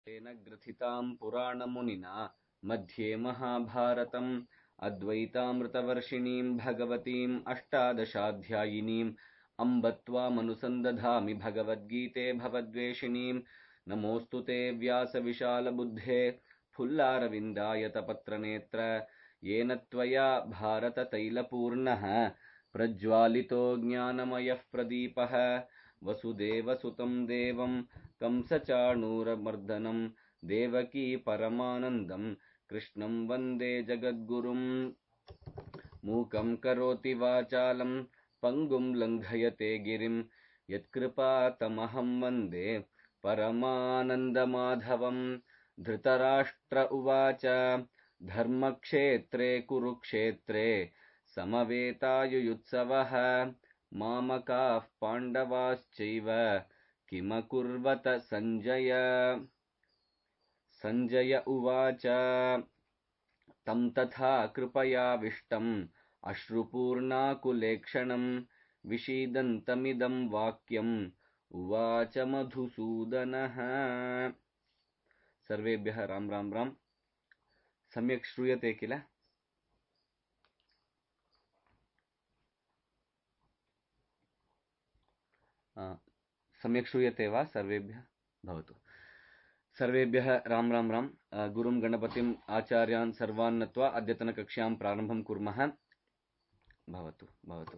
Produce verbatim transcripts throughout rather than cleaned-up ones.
तेन ग्रथितां पुराणमुनिना मध्ये महाभारतम् अद्वैतामृतवर्षिणीं भगवतीम् अष्टादशाध्यायिनीम् अम्ब त्वामनुसन्दधामि भगवद्गीते भवद्वेषिणीं नमोऽस्तु ते व्यासविशालबुद्धे फुल्लारविन्दायतपत्रनेत्र येन त्वया भारततैलपूर्णः प्रज्वालितो ज्ञानमयः प्रदीपः वसुदेवसुतं देवं कंसचाणूरमर्दनं देवकी परमानन्दं कृष्णं वन्दे जगद्गुरुं मूकं करोति वाचालं पङ्गुं लङ्घयते गिरिं यत्कृपातमहं वन्दे परमानन्दमाधवं धृतराष्ट्र उवाच धर्मक्षेत्रे कुरुक्षेत्रे समवेतायुयुत्सवः मामकाः पाण्डवाश्चैव किमकुर्वत सञ्जय सञ्जय उवाच तं तथा कृपयाविष्टम् अश्रुपूर्णाकुलेक्षणं विषीदन्तमिदं वाक्यम् उवाच मधुसूदनः। सर्वेभ्यः राम राम राम। सम्यक् श्रूयते किल? सम्यक् श्रूयते वा? सर्वेभ्यः भवतु। सर्वेभ्यः राम राम राम। गुरुं गणपतिम् आचार्यान् सर्वान् नत्वा अद्यतनकक्ष्यां प्रारम्भं कुर्मः। भवतु भवतु।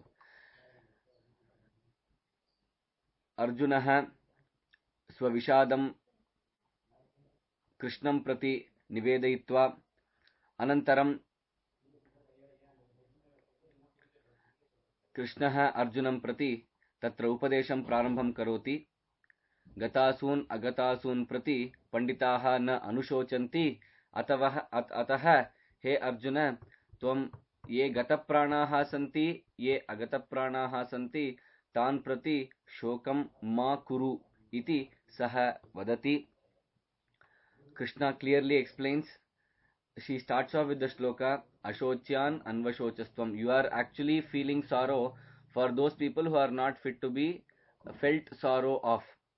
अर्जुनः स्वविषादं कृष्णं प्रति निवेदयित्वा अनन्तरं कृष्णः अर्जुनं प्रति तत्र उपदेशं प्रारम्भं करोति। गतासून् अगतासून् प्रति पंडिताः न अनुशोचन्ति, अतः अतः हे अर्जुन, त्वं ये गतप्राणाः सन्ति, ये अगतप्राणाः सन्ति, तान् प्रति शोकं मा कुरु इति सः वदति। Krishna clearly explains. She starts off with the shloka Ashocyan Anvashocastvam. You are actually feeling sorrow for those people who are not fit to be felt sorrow of.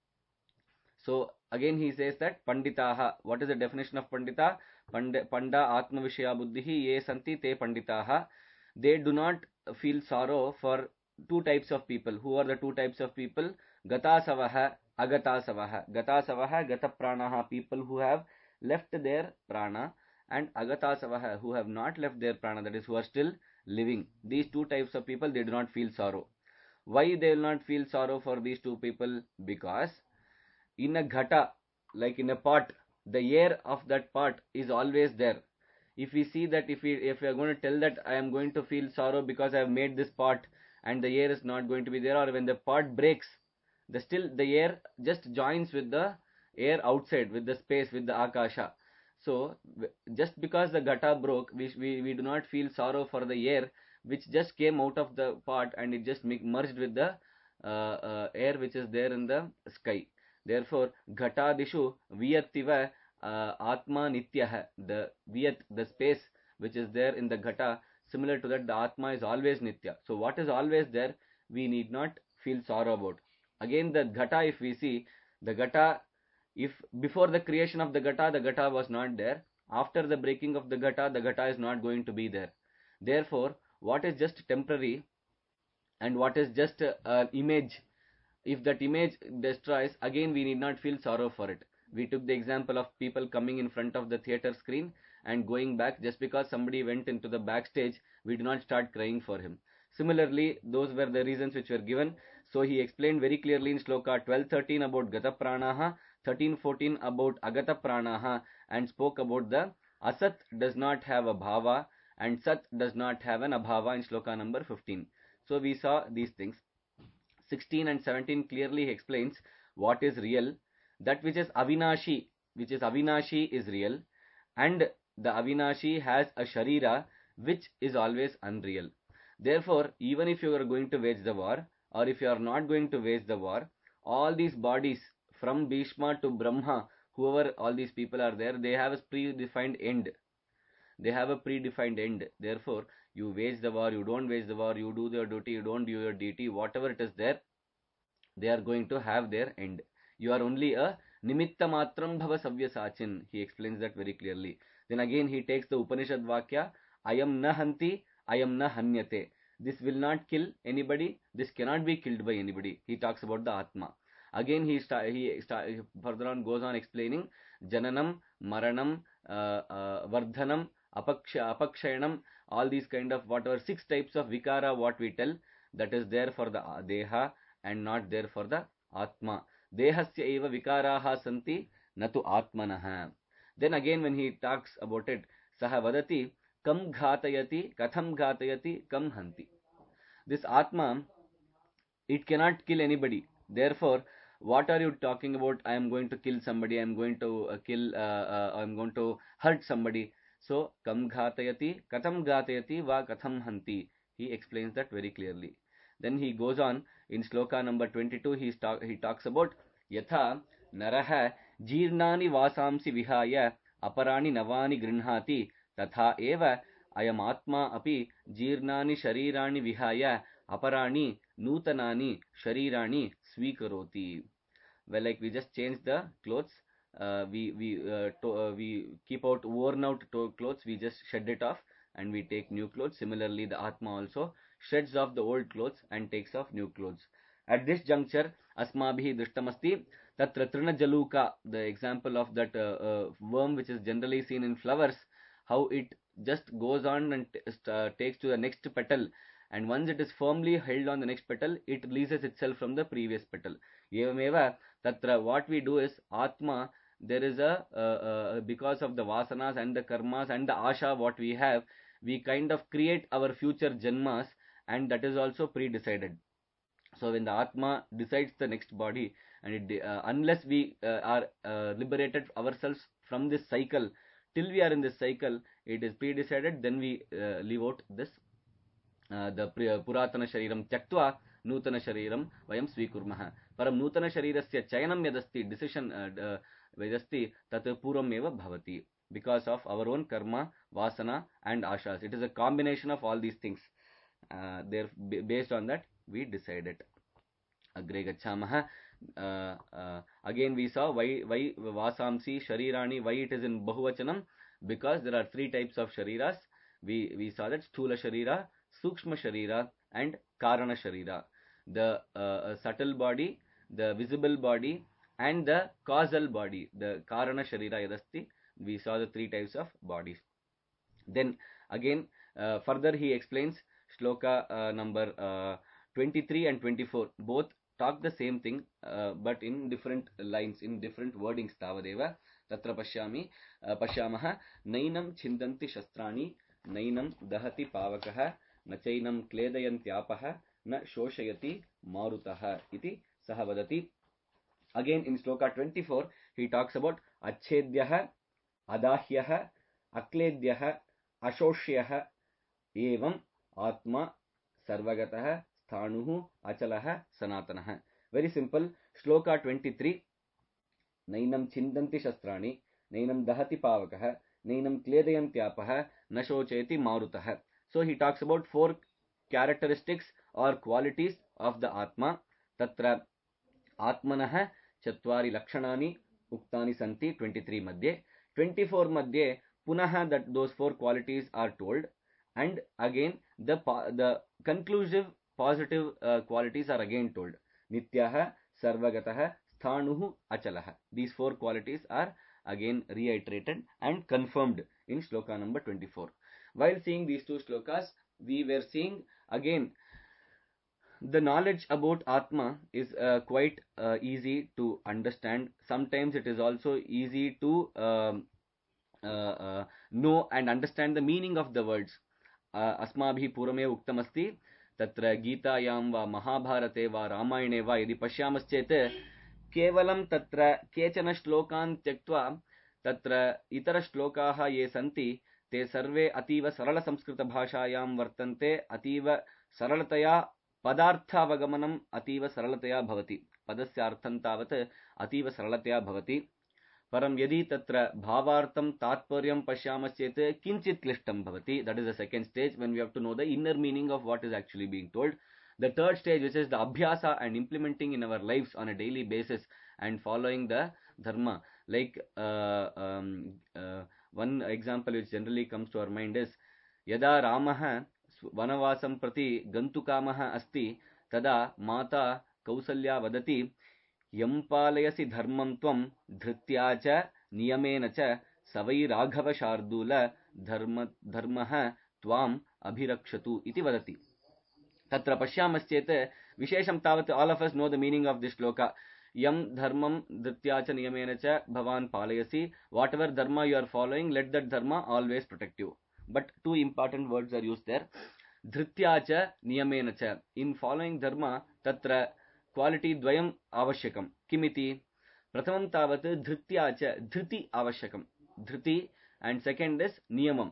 So again he says that Panditaha. What is the definition of Pandita? Panda, Panda Atma Vishaya Buddhihi Ye Santi Te Panditaha. They do not feel sorrow for two types of people. Who are the two types of people? Gatasavaha, Agatasavaha. Gatasavaha, Gatapranaha, people who have left their prana, and Agatasavaha, who have not left their prana, that is, who are still living. These two types of people, they do not feel sorrow. Why they will not feel sorrow for these two people? Because in a ghata, like in a pot, the air of that pot is always there. If we see that, if we if we are going to tell that I am going to feel sorrow because I have made this pot and the air is not going to be there, or when the pot breaks, the still the air just joins with the air outside, with the space, with the akasha. So just because the ghata broke, we, we, we do not feel sorrow for the air which just came out of the pot and it just merged with the uh, uh, air which is there in the sky. Therefore, ghatadishu viyattiva uh, atma nityah. The viyat, the space which is there in the ghata, similar to that, the atma is always nitya. So what is always there, we need not feel sorrow about. Again, the ghata, if we see, the ghata, if before the creation of the ghata, the ghata was not there. After the breaking of the ghata, the ghata is not going to be there. Therefore, what is just temporary and what is just an uh, image, if that image destroys, again we need not feel sorrow for it. We took the example of people coming in front of the theater screen and going back. Just because somebody went into the backstage, we do not start crying for him. Similarly, those were the reasons which were given. So he explained very clearly in shloka twelve thirteen about gata pranaha, thirteen fourteen about agata pranaha, and spoke about the asat does not have a bhava and sat does not have an abhava in shloka number fifteen. So we saw these things. sixteen and seventeen clearly explains what is real. That which is avinashi, which is avinashi is real, and the avinashi has a sharira which is always unreal. Therefore, even if you are going to wage the war, or if you are not going to wage the war, all these bodies from Bhishma to Brahma, whoever all these people are there, they have a predefined end. They have a predefined end. Therefore, you wage the war, you don't wage the war, you do your duty, you don't do your duty, whatever it is there, they are going to have their end. You are only a Nimitta matram bhava savyasachin. He explains that very clearly. Then again he takes the Upanishad Vakya, Ayam na hanti, Ayam na hanyate. This will not kill anybody, this cannot be killed by anybody. He talks about the Atma. Again he sta he sta further on goes on explaining Jananam, Maranam, uh, uh, Vardhanam, Apaksha, Apakshayanam, all these kind of whatever six types of Vikara what we tell, that is there for the Deha and not there for the Atma. Dehasya eva vikaraha santi natu atmanah. Then again when he talks about it, saha vadati kam ghatayati, katham ghatayati, kam hanti. This Atma, it cannot kill anybody. Therefore, what are you talking about? I am going to kill somebody, I am going to uh, kill, uh, uh, I am going to hurt somebody. So, kam ghatayati, katham ghatayati, va katham hanti. He explains that very clearly. Then he goes on in sloka number twenty-two. He talk, he talks about yatha naraha jeernani vasamsi vihaya aparani navani grinhati tatha eva ayam atma api jeernani sharirani vihaya aparani nutanani sharirani swikaroti. Well, like we just change the clothes, uh, we we uh, to, uh, we keep out worn out clothes, we just shed it off and we take new clothes. Similarly, the Atma also shreds off the old clothes and takes off new clothes. At this juncture, asmabhi drishtamasti tatra trinajaluka, the example of that uh, uh, worm which is generally seen in flowers, how it just goes on and uh, takes to the next petal, and once it is firmly held on the next petal, it releases itself from the previous petal. Evameva tatra, what we do is Atma, there is a uh, uh, because of the vasanas and the karmas and the asha what we have, we kind of create our future janmas, and that is also pre-decided. So when the Atma decides the next body, and it, uh, unless we uh, are uh, liberated ourselves from this cycle, till we are in this cycle, it is pre-decided, then we uh, leave out this uh, the puratana shariram tyaktva nutana shariram vayam svikurmah. Param nutana sharirasya chayanam yadasti, decision uh, vedasti tat puram eva bhavati, because of our own karma, vasana and ashas. It is a combination of all these things. Uh, there based on that we decided. Agre gachamah. Uh, uh, again we saw why why vasamsi sharirani, why it is in bahuvachanam, because there are three types of shariras. We we saw that sthula sharira, sukshma sharira and karana sharira. The uh, subtle body, the visible body and the causal body, the karana sharira yadasti. We saw the three types of bodies. Then again uh, further he explains shloka uh, number uh, twenty-three and twenty-four, both talk the same thing, uh, but in different lines, in different wordings. Tavadeva tatra pashyami uh, pashyamah nainam chindanti shastrani nainam dahati pavakah na chainam kledayantyapah na shoshayati marutah iti saha vadati. Again in shloka twenty-four he talks about achhedyah, adahyah, akledyah, ashoshyah evam atma sarvagatah sthanuhu achalah sanatanah. Very simple. Shloka twenty-three. Nainam chindanti shastrani, nainam dahati pavakah, nainam kledayantyapah, nashocheti marutah. So he talks about four characteristics or qualities of the Atma. Tatra Atmanah chatvari lakshanani uktani santi twenty-three madhye. twenty-four madhye punaha that those four qualities are told, and again the the conclusive positive uh, qualities are again told. Nityah, sarvagatah, sthanuhu, achalah. These four qualities are again reiterated and confirmed in shloka number twenty-four. While seeing these two shlokas, we were seeing again the knowledge about Atma is uh, quite uh, easy to understand. Sometimes it is also easy to um, uh, uh, know and understand the meaning of the words. अस्माभिः पूर्वमेव उक्तमस्ति तत्र गीतायां वा महाभारते वा रामायणे वा यदि पश्यामश्चेत् केवलं तत्र केचन श्लोकान् त्यक्त्वा तत्र इतरश्लोकाः ये सन्ति ते सर्वे अतीव सरलसंस्कृतभाषायां वर्तन्ते. अतीव सरलतया पदार्थावगमनम् अतीव सरलतया भवति. पदस्य अर्थं तावत् अतीव सरलतया भवति. परं यदि तत्र भावार्थं तात्पर्यं पश्यामश्चेत् किञ्चित् क्लिष्टं भवति. That is the second stage, when we have to know the inner meaning of what is actually being told. The third stage, which is the abhyasa and implementing in our lives on a daily basis and following the dharma. Like uh, um, uh, one example which generally comes to our mind is yada Ramah vanavasam prati gantukamah asti tada mata Kausalya vadati यं पालयसि धर्मं त्वं धृत्या च नियमेन च सवै राघव शार्दूल धर्म धर्मः त्वाम् अभिरक्षतु इति वदति. तत्र पश्यामश्चेत् विशेषं तावत् all of us know the meaning of this shloka. यं धर्मं धृत्या च नियमेन च भवान् पालयसि, whatever dharma you are following, let that dharma always protect you. But two important words are used there. धृत्या च नियमेन च. In following dharma, तत्र क्वालिटी द्वयम् आवश्यकम्. किमिति? प्रथमं तावत् धृत्या च, धृति आवश्यकम्. धृति and second is niyamam.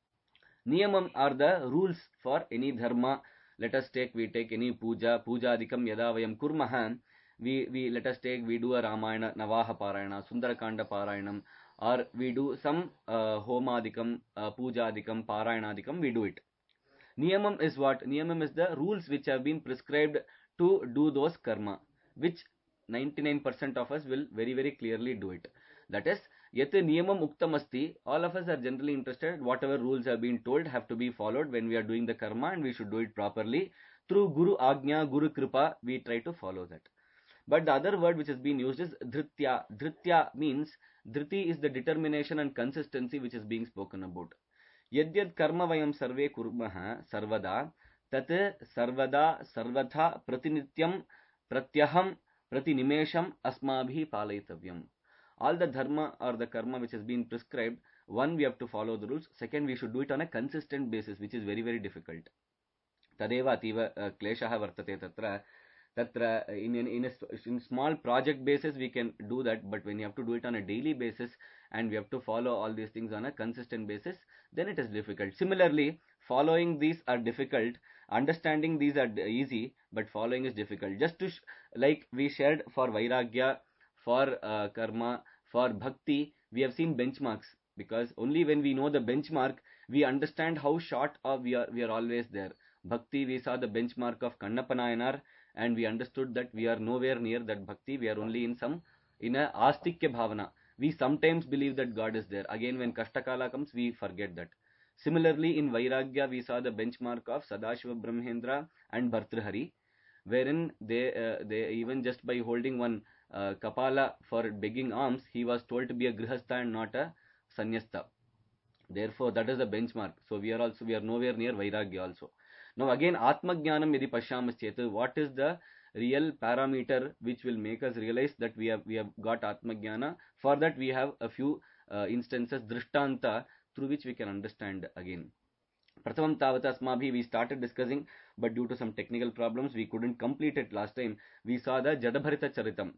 Niyamam are the rules for any dharma. Let us take, we take any puja, puja adikam yada vayam kurmah. We, we, let us take, we do a Ramayana, Navaha Parayana, Sundarakanda Parayanam, or we do some uh, Homa adikam, uh, puja adikam, Parayana adikam, we do it. Niyamam is what? Niyamam is the rules which have been prescribed to do those karma, which ninety-nine percent of us will very, very clearly do it. That is, yet niyamam uktam asti, all of us are generally interested, whatever rules have been told have to be followed when we are doing the karma, and we should do it properly. Through Guru Agnya, Guru Kripa, we try to follow that. But the other word which has been used is dhritya. Dhritya means, dhriti is the determination and consistency which is being spoken about. Yadyad karma vayam sarve kurmaha sarvada tat sarvada sarvatha pratinityam pratyaham pratinimesham asmabhi palayitavyam. All the dharma or the karma which has been prescribed, one, we have to follow the rules. Second, we should do it on a consistent basis, which is very, very difficult. Tadeva ativa kleshaha vartate tatra. Tatra in, in, in a in small project basis we can do that, but when you have to do it on a daily basis and we have to follow all these things on a consistent basis, then it is difficult. Similarly, following these are difficult, understanding these are easy, but following is difficult. Just to sh like we shared for Vairagya, for uh, karma, for bhakti, we have seen benchmarks, because only when we know the benchmark, we understand how short of we are, we are always there. Bhakti, we saw the benchmark of Kannappa Nayanar, and we understood that we are nowhere near that bhakti. We are only in some, in a astikya bhavana. We sometimes believe that God is there. Again, when Kashtakala comes, we forget that. Similarly, in Vairagya, we saw the benchmark of Sadashiva Brahmendra and Bhartrihari, wherein they, uh, they even just by holding one uh, kapala for begging alms, he was told to be a grihastha and not a sannyasta. Therefore, that is the benchmark. So we are also, we are nowhere near Vairagya also. Now again, Atma Jnanam yadi pashyamaschet, what is the real parameter which will make us realize that we have we have got Atma Jnana? For that we have a few uh, instances, Drishtanta, through which we can understand again. Prathamam Tavata Asmabhi, we started discussing, but due to some technical problems, we couldn't complete it last time. We saw the Jadabharita Charitam.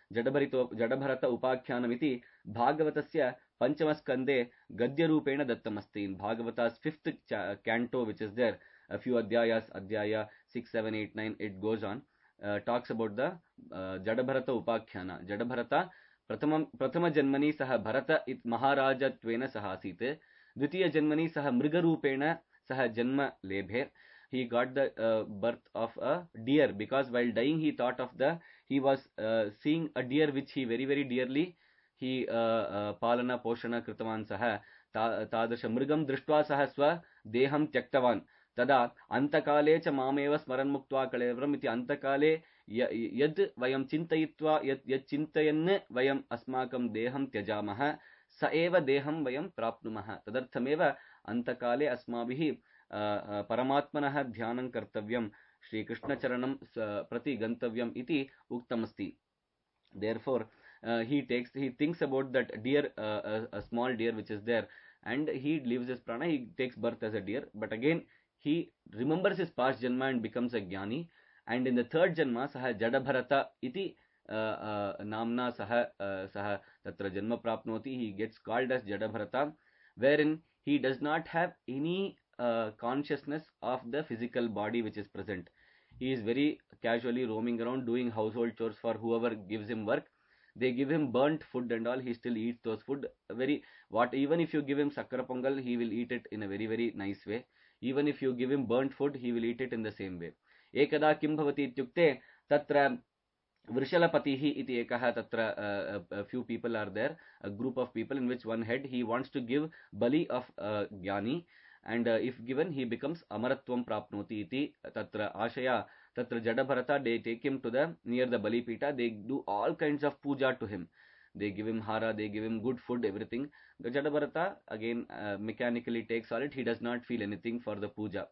Jadabharata Upakhyanamiti Bhagavatasya Panchamaskande Gadya Rupena Dattamasti. In Bhagavata's fifth canto, which is there, a few adhyayas, adhyaya six, seven, eight, nine, it goes on, uh, talks about the uh, Jadabharata Upakhyana. Jadabharata Prathama, Prathama Janmani Saha Bharata it Maharaja Tvena Sahasite. Dvitiya Janmani Saha Mrigarupena Saha Janma Lebhe. He got the uh, birth of a deer, because while dying he thought of the, he was uh, seeing a deer which he very, very dearly, he uh, uh, Palana Poshana Kritavan Saha Tadasha Mrigam Drishtva Saha Swa Deham Tyaktavan. Tada antakale cha mameva smaran muktva kalevram iti antakale yad vayam chintayitva yad yad chintayan vayam asmakam deham tyajamaha sa eva deham vayam prapnumaha. Tadarthameva antakale asmabhihi paramatmanah dhyanam kartavyam Shri Krishna charanam prati gantavyam iti uktamasti. Therefore, uh, he takes, he thinks about that deer, uh, a, a small deer which is there, and he leaves his prana, he takes birth as a deer, but again he remembers his past janma and becomes a jnani, and in the third janma saha Jadabharata iti uh, uh, namna saha uh, saha tatra janma prapnoti, he gets called as Jadabharata, wherein he does not have any uh, consciousness of the physical body which is present. He is very casually roaming around doing household chores for whoever gives him work. They give him burnt food and all, he still eats those food. Very what, even if you give him sakara pongal, he will eat it in a very, very nice way. Even if you give him burnt food, he will eat it in the same way. Ekada kim bhavati ityukte tatra Vrishalapatihi iti ekah tatra, uh, a few people are there, a group of people in which one head he wants to give bali of uh, Jnani, and uh, if given he becomes amaratvam prapnoti iti tatra ashaya. Tatra Jadabharata, they take him to the near the Bali Pita, they do all kinds of puja to him. They give him hara, they give him good food, everything. The Jadabharata again uh, mechanically takes all it, he does not feel anything for the puja.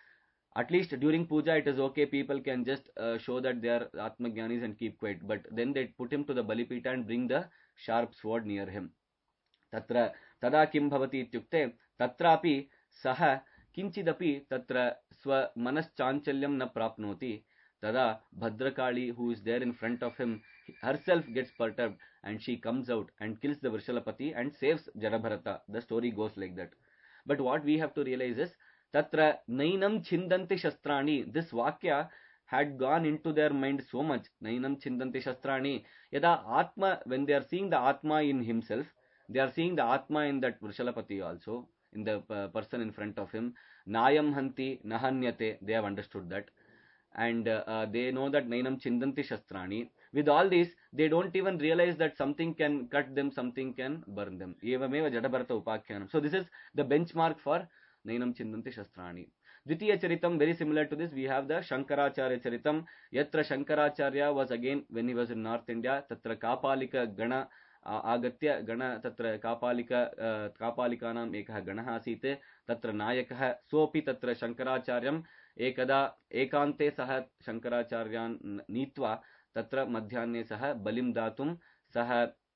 At least during puja it is okay, people can just uh, show that they are atmagyanis and keep quiet, but then they put him to the balipita and bring the sharp sword near him. Tatra tada kim bhavati ityukte tatrapi saha kinchidapi tatra swa manaschanchalyam na prapnoti. Tada Bhadrakali, who is there in front of him, herself gets perturbed and she comes out and kills the Vrishalapati and saves Jadabharata. The story goes like that. But what we have to realize is Tatra Nainam Chindanti Shastrani. This Vakya had gone into their mind so much. Nainam Chindanti Shastrani. Yada Atma, when they are seeing the Atma in himself, they are seeing the Atma in that Vrishalapati also, in the uh, person in front of him. Nayam Hanti Nahanyate. They have understood that. And uh, uh, they know that Nainam Chindanti Shastrani. With all this, they don't even realize that something can cut them, something can burn them. Evameva Jadabharata Upakhyanam. So this is the benchmark for Nainam Chindanti Shastrani. Dvitiya Charitam, very similar to this, we have the Shankaracharya Charitam. Yatra Shankaracharya was again, when he was in North India, Tatra Kapalika Gana आगत्य गण तत्र कापालिक कापालिकानाम् एकः गणः आसीत् तत्र नायकः सोऽपि तत्र शङ्कराचार्यम् एकदा एकान्ते सः शङ्कराचार्यान् नीत्वा तत्र मध्याह्ने सः बलिं दातुं सः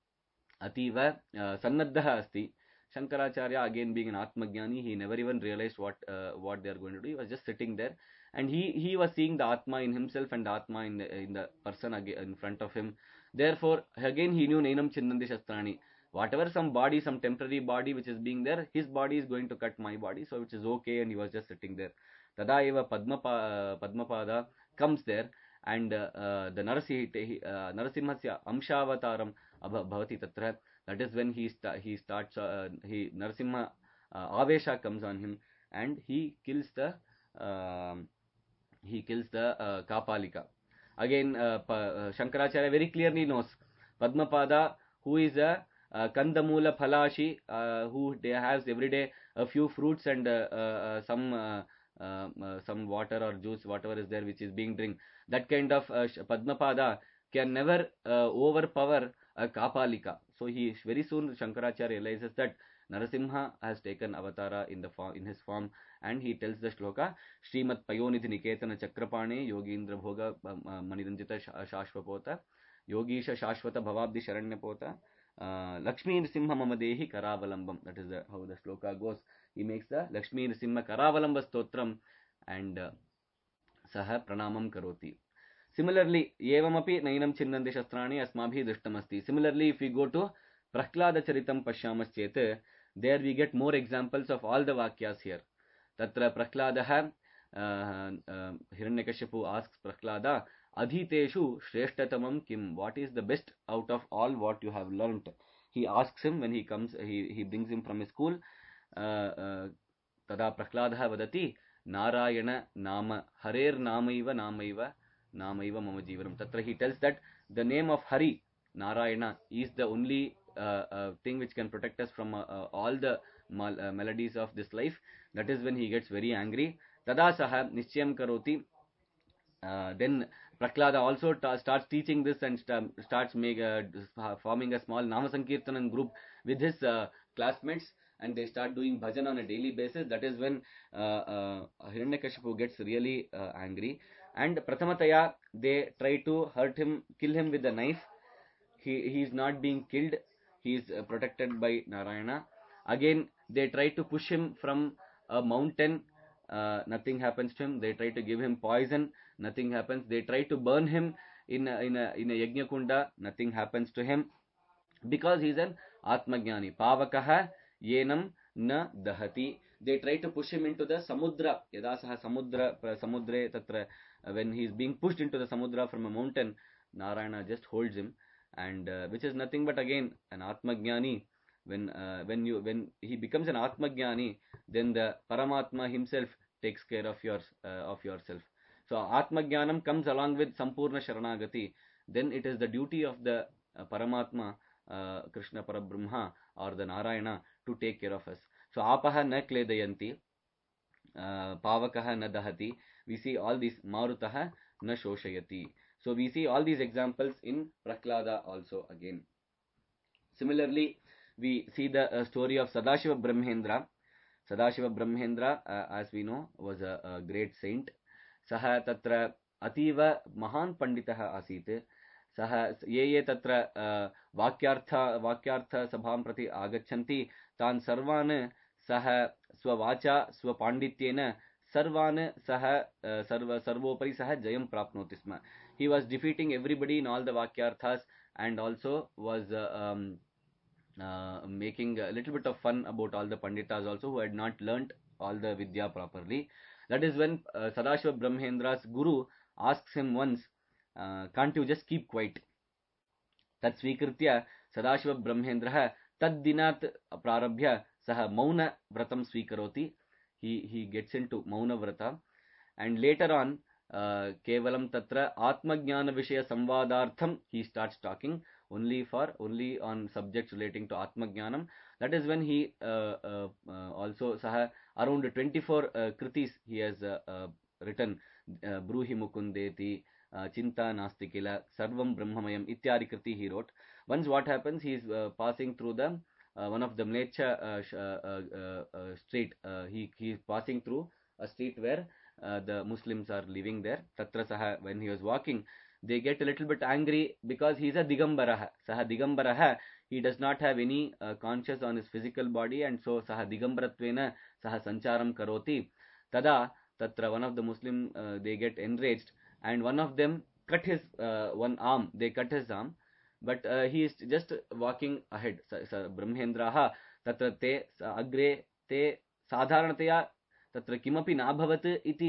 अतीव सन्नद्धः अस्ति. Shankaracharya, again being an Atmajnani, he never even realized what uh, what they are going to do. He was just sitting there, and he he was seeing the Atma in himself and the Atma in the, in the person again in front of him. Therefore, again he knew Nainam Chindanti Shastrani. Whatever some body, some temporary body which is being there, his body is going to cut my body, so which is okay, and he was just sitting there. Tada eva Padmapa, Padmapada comes there, and uh, uh, the Narasi, uh, Narasimhasya Amshavataram Bhavati Tatra. That is when he sta he starts uh, he Narasimha uh, Avesha comes on him and he kills the uh, he kills the uh, Kapalika. Again, uh, uh, Shankaracharya very clearly knows Padmapada, who is a uh, Kandamula Phalashi, uh, who has every day a few fruits and uh, uh, some uh, uh, some water or juice, whatever is there which is being drink. That kind of uh, Padmapada can never uh, overpower a Kapalika. So he very soon Shankaracharya realizes that Narasimha has taken avatara in the form, in his form, and he tells the shloka Srimat Payonidhi Niketana Chakrapane Yogindra Bhoga Maniranjita Shashvapota Yogisha Shashvata Bhavabdi Sharanyapota Lakshmi Nrisimha Mamadehi Karavalambam. That is the, how the shloka goes. He makes the Lakshmi Nrisimha Karavalamba Stotram and uh, Saha Pranamam Karoti. Similarly, Evamapi Nainam Chindanti Shastrani Asmabhi Drishtamasti. Similarly, if we go to Prahlada Charitam Pashyamas, there we get more examples of all the Vakyas here. Tatra Prahladaha uh, uh, Hiranyakashipu asks Prahlada, Adhiteshu Shreshtatamam Kim. What is the best out of all what you have learnt? He asks him when he comes, he, he brings him from his school. Uh, uh, Tada Prahladaha Vadati Narayana Nama Harer Namaiva Namaiva Namaiva Mama Jivanam. Tatra he tells that the name of Hari, Narayana, is the only uh, uh, thing which can protect us from uh, uh, all the mal uh, melodies of this life. That is when he gets very angry. Tada Saha Nischayam Karoti. Uh, then Prahlada also starts teaching this and st starts make, uh, forming a small Namasankirtanan group with his uh, classmates, and they start doing bhajan on a daily basis. That is when uh, uh, Hiranyakashipu gets really uh, angry. And Prathamataya, they try to hurt him, kill him with a knife. He, he is not being killed. He is uh, protected by Narayana. Again, they try to push him from a mountain. Uh, nothing happens to him. They try to give him poison. Nothing happens. They try to burn him in a, in a, in a Yajna Kunda. Nothing happens to him. Because he is an Atmajnani. Pavakaha yenam na dahati. They try to push him into the Samudra. Yadasaha Samudra, Samudre Tatra. When he is being pushed into the Samudra from a mountain, Narayana just holds him. And uh, which is nothing but again an Atmajnani. When uh, when you when he becomes an Atmajnani, then the Paramatma himself takes care of yours uh, of yourself. So Atmajnanam comes along with Sampurna Sharanagati. then it is the duty of the uh, Paramatma, uh, Krishna Parabrahma or the Narayana to take care of us. So apaha na kledayanti, uh, pavakaha na dahati. We see all these, marutaha na shoshayati. So we see all these examples in Prahlada also again. Similarly, we see the uh, story of Sadashiva Brahmendra. Sadashiva Brahmendra, uh, as we know, was a, a great saint. Saha tatra ativa mahan panditaha asit. Saha ye ye tatra uh, vakyartha vakyartha sabham prati agachanti tan sarvan saha swavacha swapandityena sarvan saha uh, sarva sarvopari saha jayam prapnoti sma. He was defeating everybody in all the vakyarthas, and also was uh, um, uh, making a little bit of fun about all the panditas also who had not learnt all the vidya properly. That is when uh, Sadashiva Brahmendra's guru asks him once, uh, can't you just keep quiet? Tat svikritya Sadashiva Brahmendraha tad dinat prarabhya saha mauna vratam svikaroti. He, he gets into mauna vrata, and later on uh, kevalam tatra atmajnana vishaya samvadartham he starts talking only for only on subjects relating to atmajnanam. That is when he uh, uh, uh, also saha around twenty-four uh, kritis he has uh, uh, written, uh, bruhi mukundeti, uh, chinta nastikila, sarvam brahmamayam ityadi kriti he wrote. Once what happens, he is uh, passing through the uh, one of the Mlecha uh, sh- uh, uh, uh, street. Uh, he he is passing through a street where uh, the Muslims are living there. Tatra saha, when he was walking, they get a little bit angry because he is a Digambaraha. Saha Digambaraha, he does not have any uh, conscience on his physical body, and so saha Digambaраtvena saha sancharam karoti. Tada tatra, one of the Muslim, uh, they get enraged, and one of them cut his uh, one arm. They cut his arm, but uh, he is just walking ahead. Brahmendraha tatra te agre te sadharanataya तत्र किमपि नाभवत् इति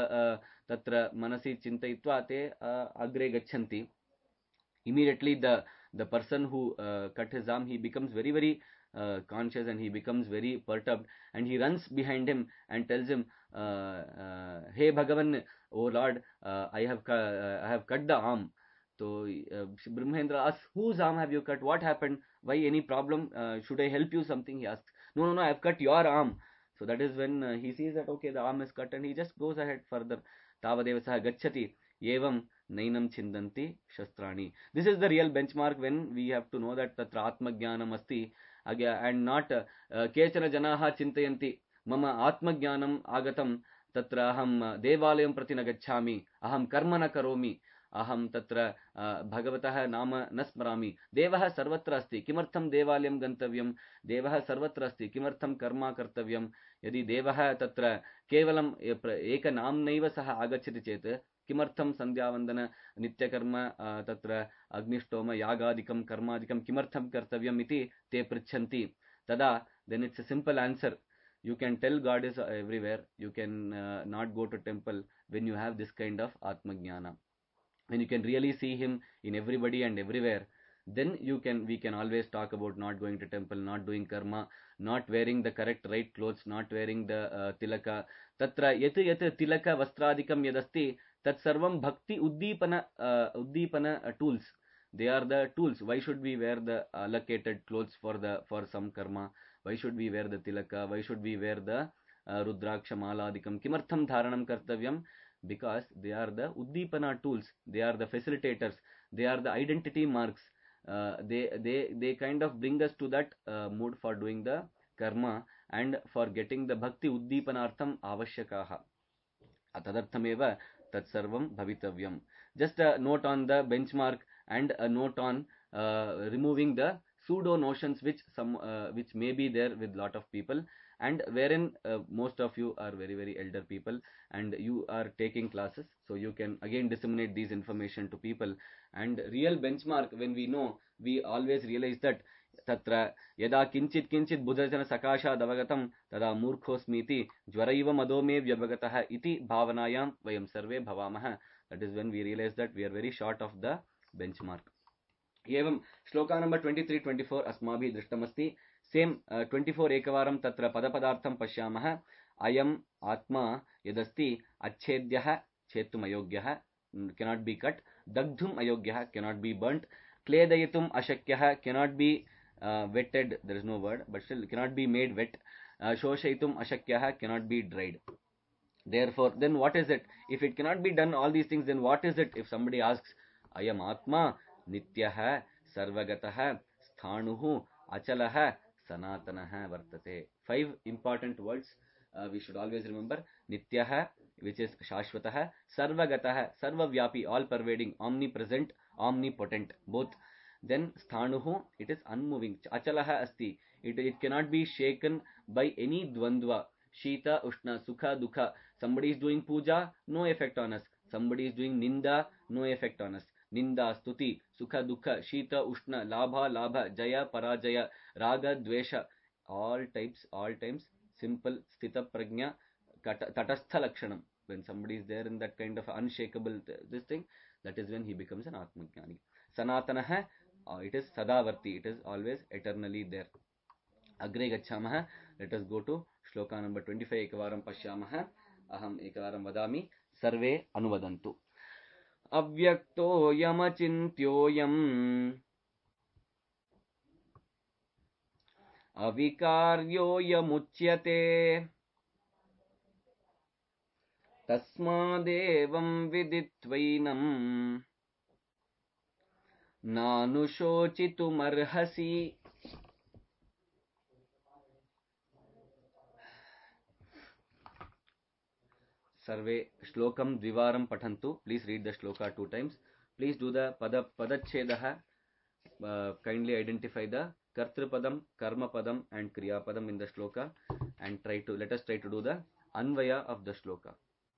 तत्र मनसि चिन्तयित्वा ते अग्रे गच्छन्ति. Immediately the the person who uh, cut his arm, he becomes very very uh, conscious, and he becomes very perturbed, and he runs behind him and tells him, uh, uh, hey Bhagavan, oh Lord, uh, I have uh, I have cut the arm. So uh, Brahmendra asks, whose arm have you cut? What happened? Why, any problem? Uh, should I help you something? He asks. No, no, no, I have cut your arm. So that is when uh, he sees that, okay, the arm is cut, and he just goes ahead further. Tavadeva saha gacchati evam nainam chindanti shastrani. This is the real benchmark when we have to know that tatra atmajnanam asti, and not kechana janaha chintayanti mama atmajnanam agatam tatra aham devalayam prati na gacchami aham karma na karomi aham tatra bhagavatah nama nasmarami. Devah sarvatra asti, kimartham devalayam gantavyam, devah sarvatra asti, kimartham karma kartavyam. यदि देवः तत्र केवलं एकनाम्नैव सः आगच्छति चेत् किमर्थं सन्ध्यावन्दन नित्यकर्म तत्र अग्निष्टोम यागादिकं कर्मादिकं किमर्थं कर्तव्यम् इति ते पृच्छन्ति. तदा then it's a simple answer. You can tell God is everywhere. You can uh, not go to temple when you have this kind of atmajnana. When you can really see him in everybody and everywhere, then you can we can always talk about not going to temple, not doing karma, not wearing the correct right clothes, not wearing the uh, tilaka. Tatra yat yat tilaka vastradikam yadasti tat sarvam bhakti uddipana uh, uddipana uh, tools. They are the tools. Why should we wear the allocated clothes for the for some karma? Why should we wear the tilaka? Why should we wear the uh, rudraksha maladikam? Kimartham dharanam kartavyam? Because they are the uddipana tools. They are the facilitators. They are the identity marks. Uh, they they they kind of bring us to that uh, mood for doing the karma and for getting the bhakti uddipanartham avashyakaha. Atadarthameva tat sarvam bhavitavyam. Just a note on the benchmark and a note on uh, removing the pseudo notions which some uh, which may be there with lot of people, and wherein uh, most of you are very very elder people and you are taking classes, so you can again disseminate these information to people. And real benchmark, when we know, we always realize that tatra yada kinchit kinchit buddhajana sakasha davagatam tada murkhosmiti jwaraiva madome vyabhagatah iti bhavanayam vayam sarve bhavamah. That is when we realize that we are very short of the benchmark. एवं shloka number twenty-three twenty-four अस्माभिः दृष्टमस्ति. Same twenty-four एकवारं तत्र पदपदार्थं पश्यामः. अयम् आत्मा यदस्ति अच्छेद्यः छेत्तुम् अयोग्यः, cannot be cut, Dagdhum ayogyah cannot be burnt. Kledayitum ashakyah cannot be uh, wetted. There is no word, but still cannot be made wet. Uh, Shoshaitum ashakyah cannot be dried. Therefore, then what is it? If it cannot be done all these things, then what is it? If somebody asks, Ayam Atma Nityah Sarvagatah Sthanuhu Achalah Sanatanaha Vartate. Five important words uh, we should always remember. Nityah, which is Shashvatah, Sarvagatah, Sarvavyapi, all pervading, omnipresent, omnipotent, both. Then Sthanuhu, it is unmoving. Achalaha Asti, it, it cannot be shaken by any dvandva. Shita, Ushna, Sukha, Dukha. Somebody is doing puja, no effect on us. Somebody is doing ninda, no effect on us. Ninda, Stuti, Sukha, Dukha, Shita, Ushna, Labha, Labha, Jaya, Parajaya, Raga, Dvesha. All types, all times, simple, Sthita, Prajna, Tatastha Lakshanam. When somebody is there in that kind of unshakable this thing, that is when he becomes an Atmajnani. Sanatanaha, uh, it is Sadavarti, it is always eternally there. Agre gachamah. Let us go to shloka number twenty-five. Ekavaram pashyamah. Aham ekavaram vadami. Sarve anuvadantu. Avyakto yamachintyoyam avikaryo yamuchyate tasmadevam viditvainam nanushocitumarhasi. Sarve shlokam dvivaram pathantu. Please read the shloka two times. Please do the pada padachhedah. Uh, kindly identify the Kartrupadam, Karmapadam and Kriyapadam in the shloka, and try to let us try to do the Anvaya of the shloka.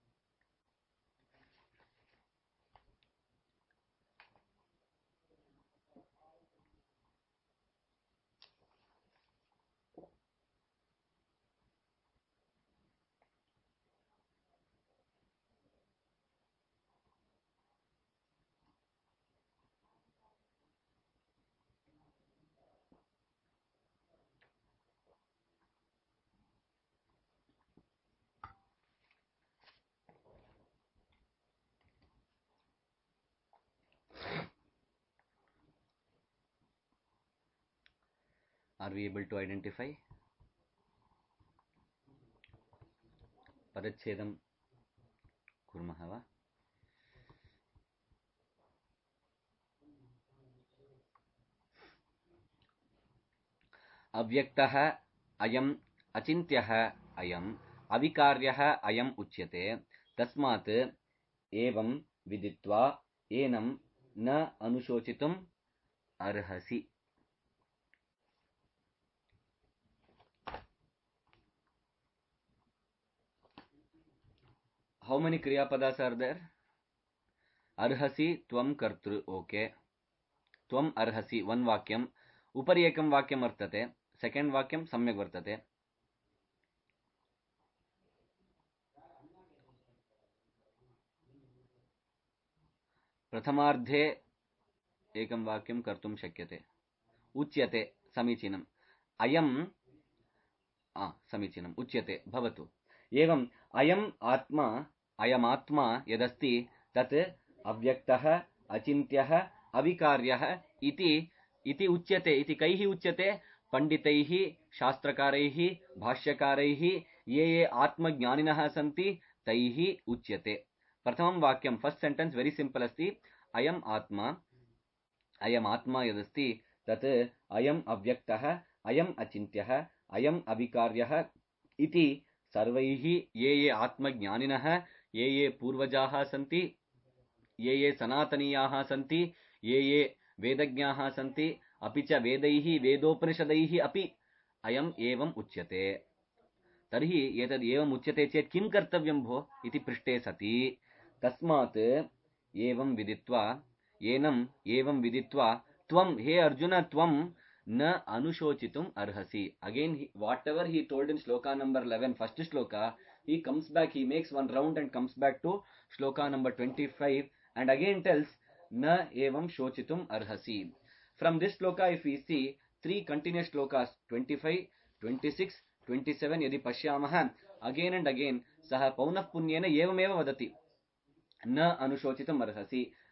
Are we able to identify? Padachedam kurmah va? Avyaktah ayam achintyah ayam avikaryah ayam uchyate tasmat evam viditva enam na anushochitum arhasi. How many Kriya Padas are there? Arhasi Tvam Kartru. Okay. Tvam Arhasi. One Vakyam. Upari Ekam Vakyam Artate. Second Vakyam Samyak Vartate. Prathamardhe Ekam Vakyam Kartum Shakyate. Uchyate Samichinam. Ayam Ah, Samichinam. Uchyate Bhavatu. Evam Ayam Atma Ayam Atma Yadasti Tat Avyaktah Achintyah Avikaryah Iti Iti Uchyate Iti Kaihi Uchyate Panditaihi Shastrakaraihi Bhashyakaraihi Ye Ye Atma Jnaninaha Santi Taihi Uchyate. Prathamam Vakyam. First sentence very simple asti. Ayam Atma Ayam Atma Yadasti Tat Ayam Avyaktah Ayam Achintyah Ayam Avikaryah Iti Sarvaihi Ye Ye Atma Jnaninaha Ye Ye Purvajaha Santi Ye Ye Sanataniyaha Santi Ye Ye Vedajnaha Santi Apicha Vedaihi Vedopanishadaihi Api Ayam Evam Uchyate. Tarhi Yetad Evam Uchyate Chet Kim Kartavyam Bho Iti Prishte Sati Tasmat Evam Viditva Yenam Evam Viditva Tvam He Arjuna Tvam Na Anushochitum Arhasi. Again, he, whatever he told in shloka number eleven, first shloka, he comes back, he makes one round and comes back to shloka number twenty-five and again tells Na Evam Shochitum Arhasi. From this shloka, if we see three continuous shlokas, twenty-five, twenty-six, twenty-seven, yadi pashyamah, again and again, saha paunah punyena evameva vadati. Na Anushochitum Arhasi.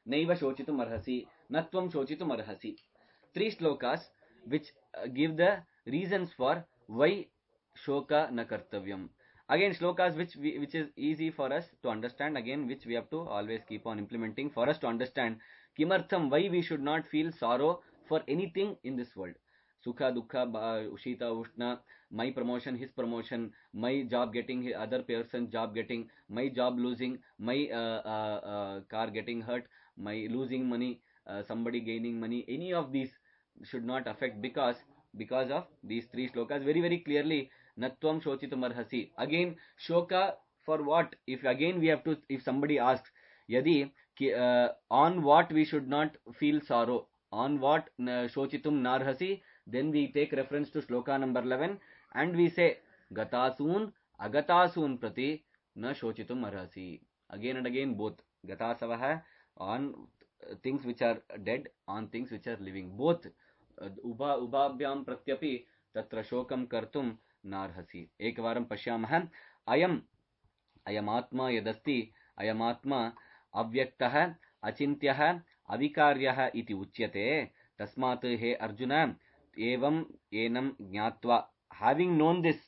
naiva shochitum arhasi, natvam shochitum arhasi. Three shlokas which uh, give the reasons for why shoka na kartavyam. Again, shlokas which we, which is easy for us to understand, again which we have to always keep on implementing for us to understand kimartham, why we should not feel sorrow for anything in this world. Sukha, Dukha, Ushita, Ushna, my promotion, his promotion, my job getting, other person's job getting, my job losing, my uh, uh, uh, car getting hurt, my losing money, uh, somebody gaining money, any of these should not affect, because because of these three shlokas very very clearly. Natvam shochitum arhasi. Again, shoka for what? If again we have to, if somebody asks, yadi uh, on what we should not feel sorrow, on what shochitum narhasi, then we take reference to shloka number eleven and we say gatasoon agatasoon prati na shochitum arhasi. Again and again both gatasavah on things which are dead, on things which are living, both उभा उभाभ्याम प्रत्यपि तत्र शोकं कर्तुं नार्हसि. एकवारं पश्यामः. अयम् अयमात्मा यदस्ति, अयमात्मा अव्यक्तः अचिन्त्यः अविकार्यः इति उच्यते. तस्मात् हे अर्जुन, एवं एनं ज्ञात्वा, having known this,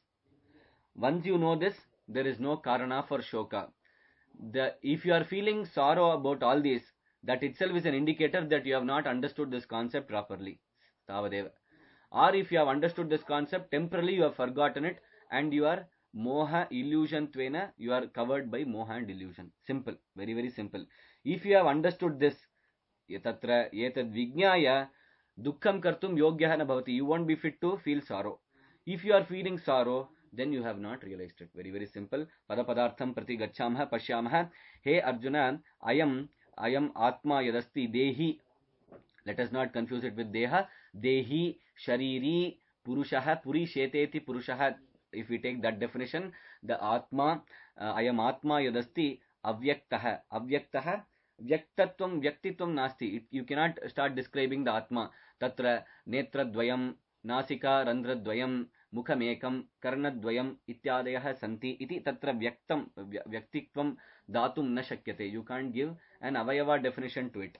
once you know this, there is no karana for shoka. The if you are feeling sorrow about all this, that itself is an indicator that you have not understood this concept properly. Tavadeva. Or if you have understood this concept, temporarily you have forgotten it, and you are moha illusion tvena, you are covered by moha and illusion. Simple, very very simple. If you have understood this, tatra etad vijnaya dukkham kartum yogyah na bhavati, you won't be fit to feel sorrow. If you are feeling sorrow, then you have not realized it. Very very simple. Padapadartham prati gachamah pashyamah. Hey Arjuna, ayam ayam atma yadasti dehi. Let us not confuse it with deha. Dehi, Shariri, Purushaha, Puri Sheteti Purushaha. If we take that definition, the Atma, uh, I am Atma Yadasti, Avyaktaha. Avyaktaha, Vyaktatvam, Vyaktitvam Nasti. It, you cannot start describing the Atma. Tatra Netra Dvayam, Nasika Randra Dvayam, Mukhamekam, Karna Dvayam, Ityadayah Santi. Iti Tatra Vyaktam, Vyaktitvam Datum na Shakyate. You can't give an Avayava definition to it.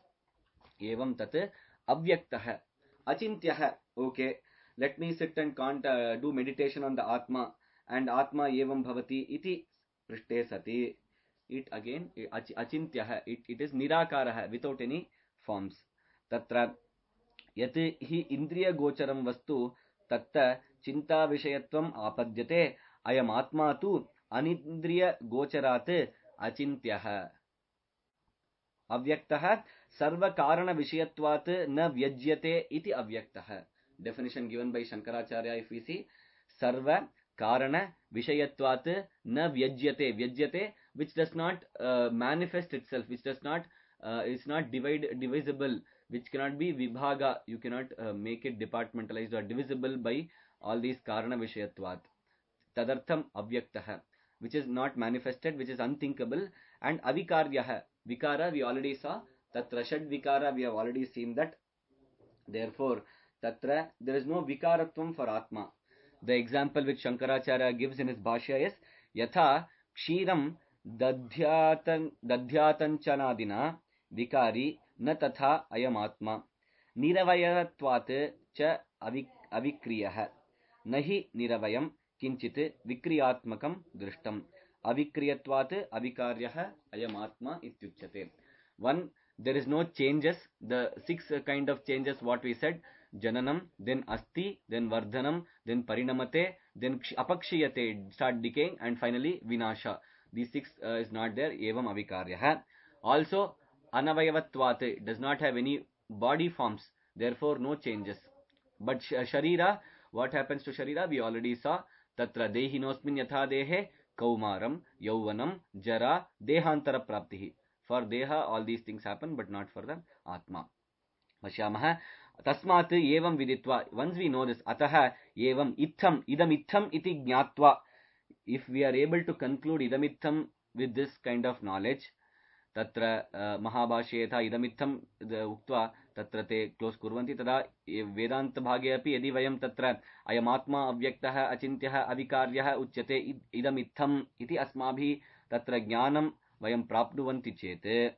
Evam tat Avyaktaha. Achintyah. Okay, let me sit and can't uh, do meditation on the Atma, and Atma evam bhavati iti prishte sati. It again, achintyah, it, it is nirakarah, without any forms. Tatra yat hi indriya gocharam vastu tatta chinta vishayatvam apadyate, ayam atma tu anindriya gocharat achintyah. Avyaktah sarva karana vishayatvat na vyajyate iti avyaktah. Definition given by Shankaracharya, if we see, sarva karana vishayatvat na vyajyate. Vyajyate, which does not uh, manifest itself, which does not, uh, is not divide, divisible, which cannot be vibhaga. You cannot uh, make it departmentalized or divisible by all these karana vishayatvat. Tadartham avyaktah, which is not manifested, which is unthinkable, and avikaryah. Vikara we already saw. Tatra shad vikara we have already seen that. Therefore, tatra there is no vikaratvam for Atma. The example which Shankaracharya gives in his Bhashya is Yatha Kshiram Dadhyatan Dadhyatanchanadina Vikari Na Tatha Ayam Atma Niravayatvat Cha Avikriyah Nahi Niravayam Kinchit Vikriyatmakam Drishtam Avikriyatvat Avikaryah Ayam Atma Ityuchyate. One, there is no changes. The six kind of changes what we said: Jananam, then Asti, then Vardhanam, then Parinamate, then Apakshiyate, start decaying, and finally Vinasha. These six uh, is not there. Evam Avikaryah. Also, Anavayavatvat does not have any body forms. Therefore, no changes. But Sharira, what happens to Sharira? We already saw. Tatra Dehinosmin Yatha Dehe Kaumaram, Yauvanam, Jara, Dehantara Praptihi. For Deha, all these things happen, but not for the Atma. Vashyamaha. Tasmat evam viditva. Once we know this, ataha evam itham, idam itham iti jnatva. If we are able to conclude idam itham with this kind of knowledge, tatra mahabhashyetha idam itham uktva tatra te close kurvanti tada vedanta bhage api yadi vayam tatra ayamatma avyaktaha achintyah avikaryah uchyate idam itham iti asmabhi tatra jnanam vayam prapnuvanti chete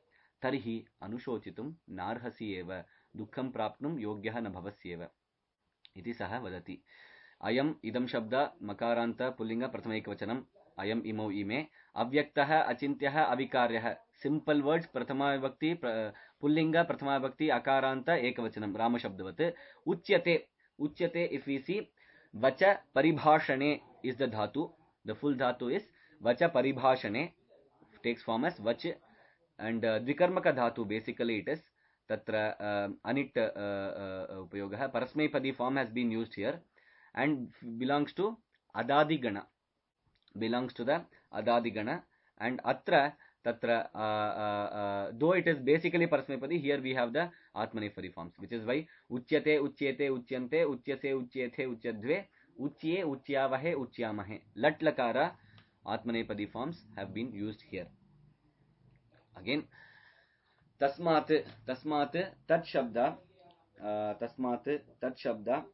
तर्हि अनुशोचितुं नार्हसि एव, दुःखं प्राप्तुं योग्यः न भवस्येव इति सः वदति। अयम् इदं शब्द मकारान्त पुल्लिंग प्रथमैकवचनम्, अयम् इमौ इमे, अव्यक्तः अचिन्त्यः अविकार्यः, सिंपल वर्ड्स प्रथमा विभक्ति पुल्लिंग प्रथमा विभक्ति अकारान्त एकवचनम् रामशब्दवत्। उच्यते, उच्यते इफ वी सी वच परिभाषणे is the dhatu, the full dhatu is vacha paribhashane, takes form as vach, and uh, dvikarmaka dhatu basically it is tatra uh, anit uh, uh, upayogah, parasmaipadi form has been used here and belongs to adadi gana, belongs to the adadi gana, and atra tatra uh, uh, uh, though it is basically parasmaipadi, here we have the atmanepadi forms, which is why uchyate uchyete uchyante uchyase uchyethe uchyadve uchye uchyavahe uchyamahe, lat lakara atmanepadi forms have been used here. Again, tasmat tasmat tat shabda uh, tasmat tat shabda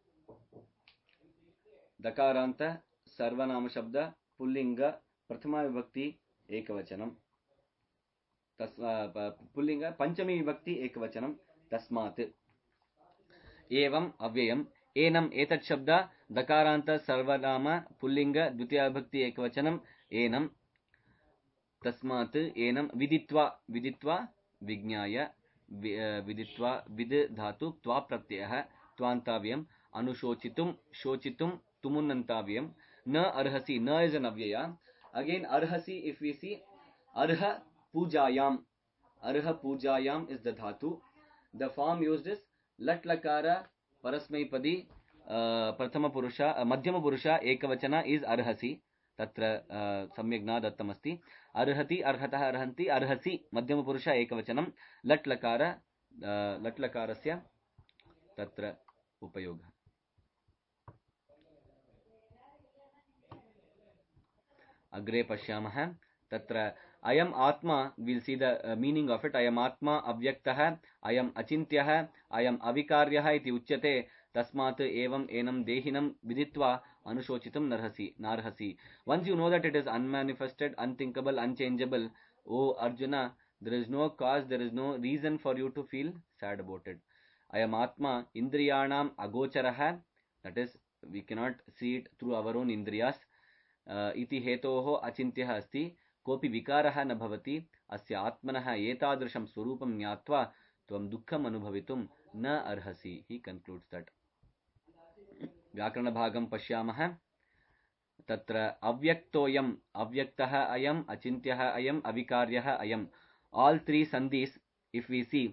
dakaranta sarvanama shabda pullinga prathama vibhakti ekavachanam, tas uh, pullinga panchami vibhakti ekavachanam tasmat evam avyayam एनम एतत् शब्द दकारांत सर्वनाम pulling द्वितीय विभक्ति एकवचनम annum, तस्मात् annum विदित्वा, विदित्वा विज्ञाय, विदित्वा विद धातु त्वा प्रत्ययः त्वान्ताव्यम, अनुशोचितुम शोचितुम तुमुन्नन्ताव्यम, न अर्हसि, न इज एन अव्यय, अगेन अर्हसि इफ वी सी अर्ह पूजायाम, अर्ह पूजायाम is the dhatu, the form used is lat lakara परस्मैपदी प्रथम पुरुष मध्यम पुरुष एकवचन इज अर्हसि, तत्र सम्यक् न दत्तमस्ति, अर्हति अर्हतः अर्हन्ति अर्हसि मध्यम पुरुष एकवचनं, लट् लकार लट् लकारस्य तत्र उपयोगः। अग्रे पश्यामः, तत्र अयम् आत्मा, we'll see the meaning of it, अयम् आत्मा अव्यक्तः, अयम् अचिन्त्यः, अयम् अविकार्यः इति उच्यते, तस्मात् एवम् एनं देहिनं विदित्वा अनुशोचितुं नर्हसि नार्हसि. Once you know that it is unmanifested, unthinkable, unchangeable, O Arjuna, there is no cause, there is no reason for you to feel sad about it. Ayam Atma indriyanam agocharah, that is, we cannot see it through our own indriyas. Uh, iti hetoho achintyah asti, कोपि विकारः न भवति, अस्य आत्मनः एतादृशं स्वरूपं ज्ञात्वा त्वं दुःखम् अनुभवितुं न अर्हसि. He concludes that. व्याकरणभागं पश्यामः, तत्र अव्यक्तोऽयम्, अव्यक्तः अयम्, अचिन्त्यः अयम्, अविकार्यः अयम्, all three sandhis if we see,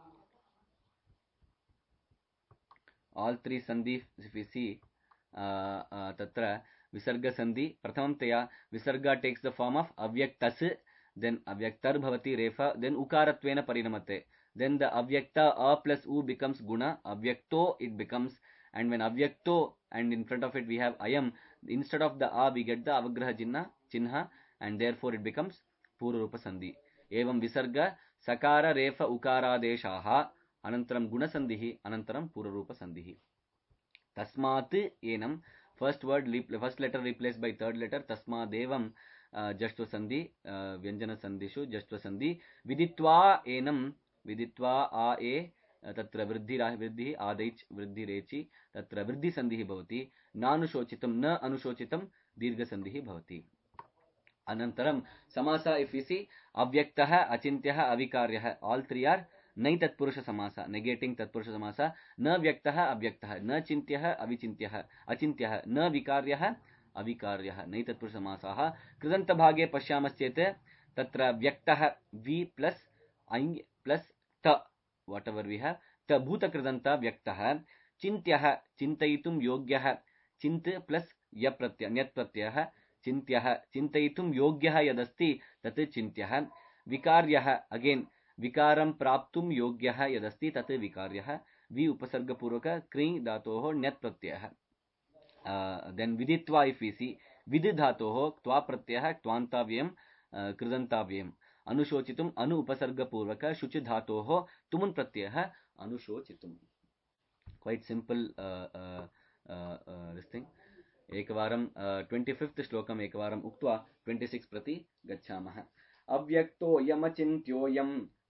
all three sandhis if we see uh, uh, tatra visarga sandhi, pratham taya visarga takes the form of avyaktas, then avyaktar bhavati refa, then ukaratvena parinamate, then the avyakta a plus u becomes guna, avyakto it becomes, and when avyakto and in front of it we have ayam, instead of the a we get the avagraha chinna chinha, and therefore it becomes purvarupa sandhi. Evam visarga sakara refa ukaradeshaha anantaram guna sandhihi anantaram purvarupa sandhihi. Tasmat enam, first word, first letter replaced by third letter, tasma devam uh, jashtva sandhi, uh, vyanjana sandhishu jashtva sandhi, viditva enam, viditva a e tatra vriddhi rah vriddhi adaich vriddhi rechi tatra vriddhi sandhihi bhavati, nanushochitam na anushochitam dirgha sandhihi bhavati. Anantaram samasa if we see avyaktaha achintyah avikaryah, all three are नई तत्पुरुष समास, negating तत्पुरुष समास, न व्यक्तः अव्यक्तः, न चिन्त्यः अविचिन्त्यः अचिन्त्यः, न विकार्यः अविकार्यः, नई तत्पुरुष समासाः. कृदन्त भागे पश्यामश्चेत् तत्र व्यक्तः वि प्लस ऐ प्लस त, वॉट एवर वी हैव, त भूत कृदन्त व्यक्तः, चिन्त्यः चिन्तयितुं योग्यः, चिन्त प्लस य प्रत्यय न्यत् प्रत्ययः, चिन्त्यः चिन्तयितुं योग्यः यदस्ति तत् चिन्त्यः, विकार्यः अगेन विकारं प्राप्तुं योग्यः यदस्ति तत् विकार्यः, वि उपसर्ग पूर्वक क्री धातोः ण्यत् प्रत्ययः. देन विदित्वा इफ वी सी विद धातोः त्वा प्रत्ययः त्वान्ताव्ययम् कृदन्ताव्ययम्, अनुशोचितुम् अनु उपसर्ग पूर्वक शुच धातोः तुमुन् प्रत्ययः अनुशोचितुम्. Quite simple this thing. एकवारं ट्वेंटी फिफ्थ श्लोकम् एकवारम् उक्त्वा ट्वेंटी सिक्स प्रति गच्छामः. अव्यक्तो यमचिन्त्योऽयम्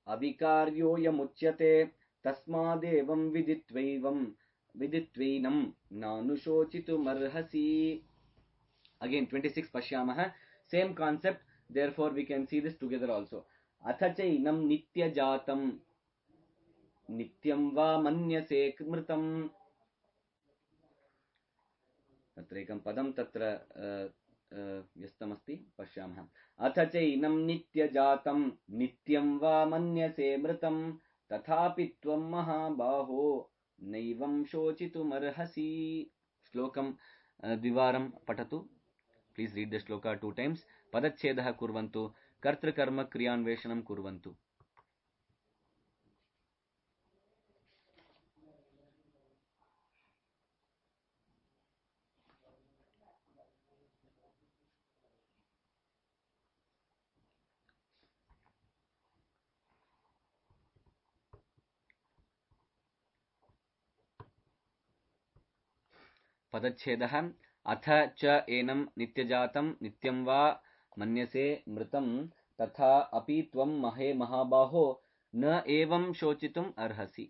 अविकार्योऽयमुच्यते तस्मादेवं विदित्वैवं विदित्वैनं नानुशोचितुमर्हसि. Again twenty-six pashyamah, same concept, therefore we can see this together also. अथ चैनं नित्यजातं नित्यं वा मन्यसे मृतं. तत्र एकं पदं तत्र व्यस्तमस्ति, पश्यामः. अथ चैनं नित्यजातं नित्यं वा मन्यसे मृतं तथापि त्वं महाबाहो नैवं शोचितुमर्हसि. श्लोकं द्विवारं पठतु. Please read the shloka two times. Padachchedah kurvantu, kartrakarma kriyanveshanam kurvantu. पदच्छेदः. अथ च एनं नित्यजातं नित्यं वा मन्यसे मृतं तथा अपि त्वं महे महाबाहो न एवं शोचितुम् अर्हसि.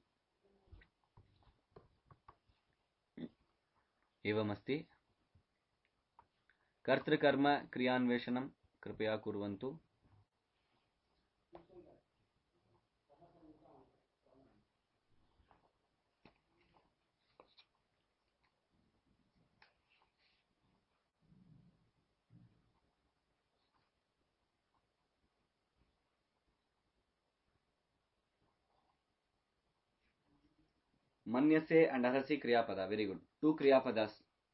एवमस्ति. कर्तृकर्म क्रियान्वेषणं कृपया कुर्वन्तु. Manyase and arhasi kriyapada. Very good. Two kriyapadas.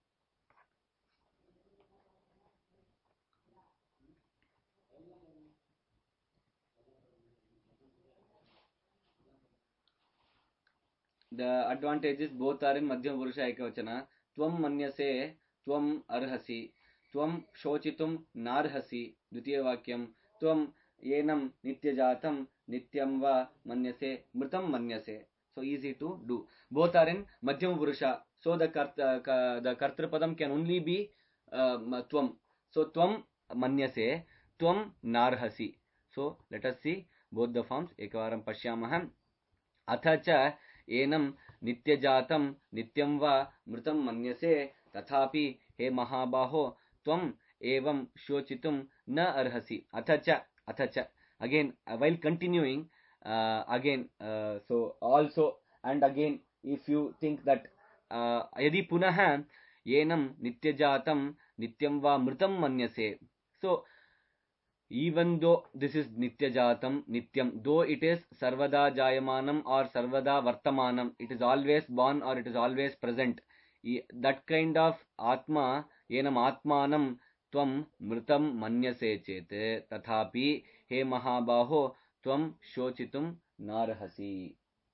The advantage is both are in Madhyama Purusha Ekavachana. Tvam manyase, tvam arhasi, tvam shochitum narhasi. Dvitiya vakyam. Tvam yenam nityajatam nityam va manyase mritam manyase. So easy to do. Both are in Madhyama Purusha. So the karta, the kartrapadam can only be uh, tvam. So tvam manyase, tvam narhasi. So let us see both the forms. Ekavaram pashyamah. Atha cha एनं नित्यजातं नित्यं वा मृतं मन्यसे तथापि हे महाबाहो त्वं एवं शोचितुं न अर्हसि. अथ च अथ च again uh, while continuing uh, again uh, so also and again if you think that uh, यदि पुनः एनं नित्यजातं नित्यं वा मृतं मन्यसे. So even though this is nitya jatam nityam, though it is sarvada jayamanam or sarvada vartamanam, it is always born or it is always present, that kind of atma yenam atmanam tvam mritam manyase chete tathapi he mahabaho tvam shochitum narhasi.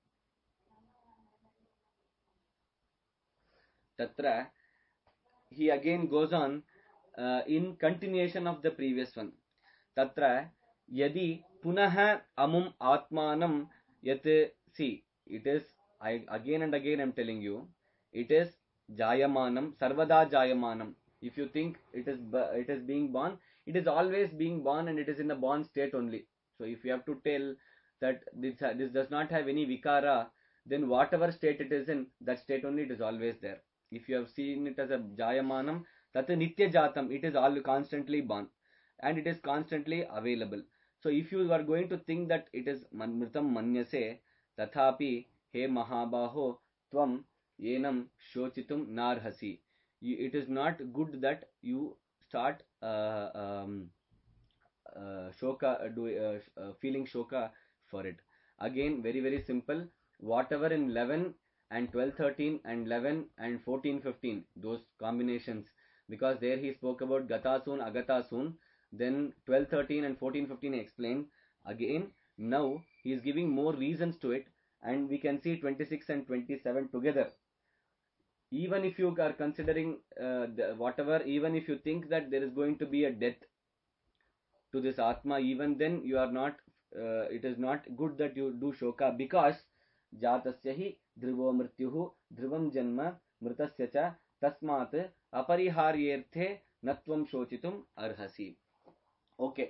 Tatra he again goes on uh, in continuation of the previous one. तत्र यदि पुनः अमुम आत्मानं यत् सी it is I again and again I am telling you it is jayamanam sarvada jayamanam. If you think it is it is being born, it is always being born and it is in the born state only. So if you have to tell that this this does not have any vikara, then whatever state it is in, that state only it is always there. If you have seen it as a jayamanam, tat nitya jatam, it is all constantly born and it is constantly available. So if you are going to think that it is mritam manyase tathapi he mahabaho tvam yenam shochitum narhasi, it is not good that you start uh, um, uh, shoka uh, do, uh, uh, feeling shoka for it. Again very very simple. Whatever in eleven and twelve thirteen and eleven and fourteen fifteen, those combinations, because there he spoke about gatasun agatasun. Then twelve thirteen and fourteen fifteen explained. Again now he is giving more reasons to it, and we can see twenty-six and twenty-seven together. Even if you are considering uh, the, whatever, even if you think that there is going to be a death to this atma, even then you are not uh, it is not good that you do shoka, because jatasya hi dhruvo mrityuhu dhruvam janma mritasya cha tasmat apariharyerthe natvam shochitum arhasi. Okay,